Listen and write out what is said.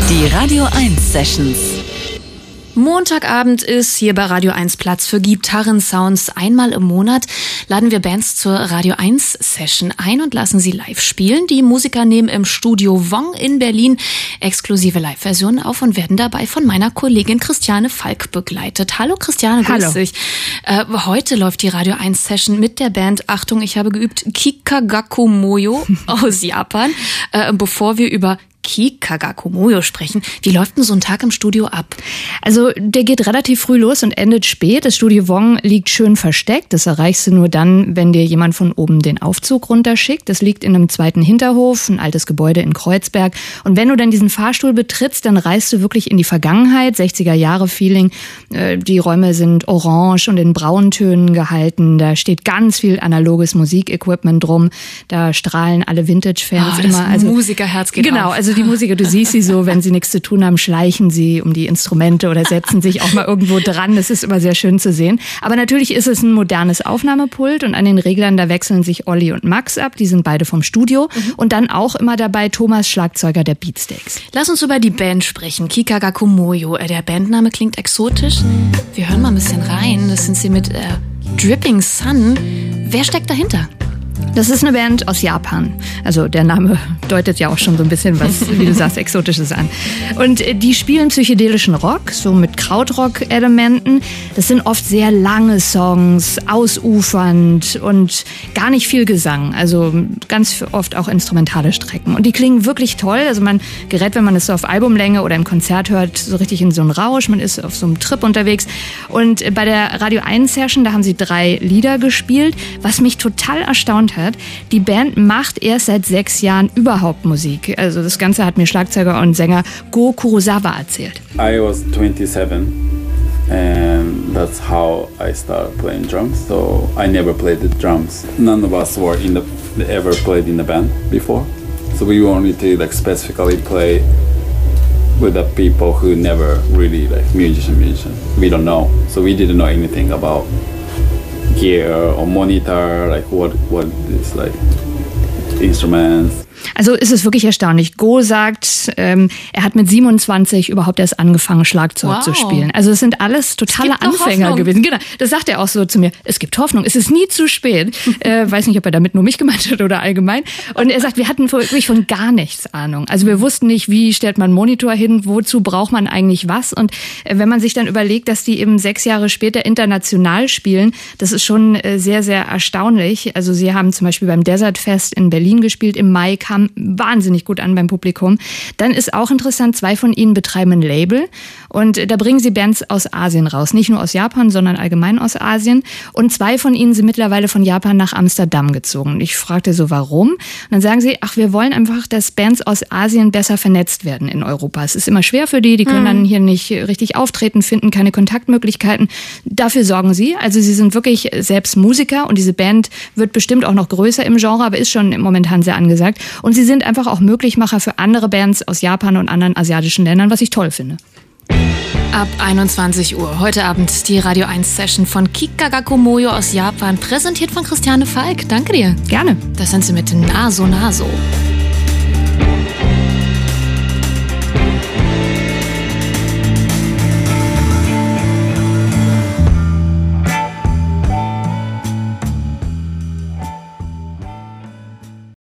Die Radio 1 Sessions. Montagabend ist hier bei Radio 1 Platz für Gitarrensounds. Einmal im Monat laden wir Bands zur Radio 1 Session ein und lassen sie live spielen. Die Musiker nehmen im Studio Wong in Berlin exklusive Live-Versionen auf und werden dabei von meiner Kollegin Christiane Falk begleitet. Hallo Christiane, grüß dich. Heute läuft die Radio 1 Session mit der Band, Achtung, ich habe geübt, Kikagaku-moyo aus Japan. Bevor wir über Kikagaku-moyo sprechen. Wie läuft denn so ein Tag im Studio ab? Also der geht relativ früh los und endet spät. Das Studio Wong liegt schön versteckt. Das erreichst du nur dann, wenn dir jemand von oben den Aufzug runterschickt. Das liegt in einem zweiten Hinterhof, ein altes Gebäude in Kreuzberg. Und wenn du dann diesen Fahrstuhl betrittst, dann reist du wirklich in die Vergangenheit, 60er-Jahre-Feeling. Die Räume sind orange und in Brauntönen gehalten. Da steht ganz viel analoges Musikequipment drum. Da strahlen alle Vintage-Fans immer. Also Musikerherz geht genau, auf. Also die Musiker, du siehst sie so, wenn sie nichts zu tun haben, schleichen sie um die Instrumente oder setzen sich auch mal irgendwo dran. Das ist immer sehr schön zu sehen. Aber natürlich ist es ein modernes Aufnahmepult und an den Reglern, da wechseln sich Olli und Max ab. Die sind beide vom Studio. Und dann auch immer dabei Thomas, Schlagzeuger der Beatsteaks. Lass uns über die Band sprechen. Kikagaku-moyo. Der Bandname klingt exotisch. Wir hören mal ein bisschen rein. Das sind sie mit Dripping Sun. Wer steckt dahinter? Das ist eine Band aus Japan. Also der Name deutet ja auch schon so ein bisschen was, wie du sagst, Exotisches an. Und die spielen psychedelischen Rock, so mit Krautrock-Elementen. Das sind oft sehr lange Songs, ausufernd und gar nicht viel Gesang. Also ganz oft auch instrumentale Strecken. Und die klingen wirklich toll. Also man gerät, wenn man es so auf Albumlänge oder im Konzert hört, so richtig in so einen Rausch. Man ist auf so einem Trip unterwegs. Und bei der Radio 1 Session, da haben sie 3 Lieder gespielt, was mich total erstaunt hat. Die Band macht erst seit 6 Jahren überhaupt Musik. Also das Ganze hat mir Schlagzeuger und Sänger Go Kurosawa erzählt. I was 27 and that's how I started playing drums. So I never played the drums. None of us were ever played in the band before. So we wanted to specifically play with the people who never really musician. We don't know. So we didn't know anything about gear or monitor, what is instruments. Also ist es wirklich erstaunlich. Go sagt, er hat mit 27 überhaupt erst angefangen, Schlagzeug zu spielen. Also es sind alles totale Anfänger gewesen. Genau, das sagt er auch so zu mir. Es gibt Hoffnung, es ist nie zu spät. Weiß nicht, ob er damit nur mich gemeint hat oder allgemein. Und er sagt, wir hatten wirklich von gar nichts Ahnung. Also wir wussten nicht, wie stellt man einen Monitor hin, wozu braucht man eigentlich was. Und wenn man sich dann überlegt, dass die eben 6 Jahre später international spielen, das ist schon sehr, sehr erstaunlich. Also sie haben zum Beispiel beim Desert Fest in Berlin gespielt im Mai, kam wahnsinnig gut an beim Publikum. Dann ist auch interessant, 2 von ihnen betreiben ein Label und da bringen sie Bands aus Asien raus. Nicht nur aus Japan, sondern allgemein aus Asien. Und 2 von ihnen sind mittlerweile von Japan nach Amsterdam gezogen. Ich fragte so, warum? Und dann sagen sie, wir wollen einfach, dass Bands aus Asien besser vernetzt werden in Europa. Es ist immer schwer für die können dann hier nicht richtig auftreten, finden keine Kontaktmöglichkeiten. Dafür sorgen sie. Also sie sind wirklich selbst Musiker und diese Band wird bestimmt auch noch größer im Genre, aber ist schon momentan sehr angesagt. Und sie sind einfach auch Möglichmacher für andere Bands aus Japan und anderen asiatischen Ländern, was ich toll finde. Ab 21 Uhr heute Abend die Radio 1 Session von Kikagaku-moyo aus Japan, präsentiert von Christiane Falk. Danke dir. Gerne. Das sind sie mit Naso Naso.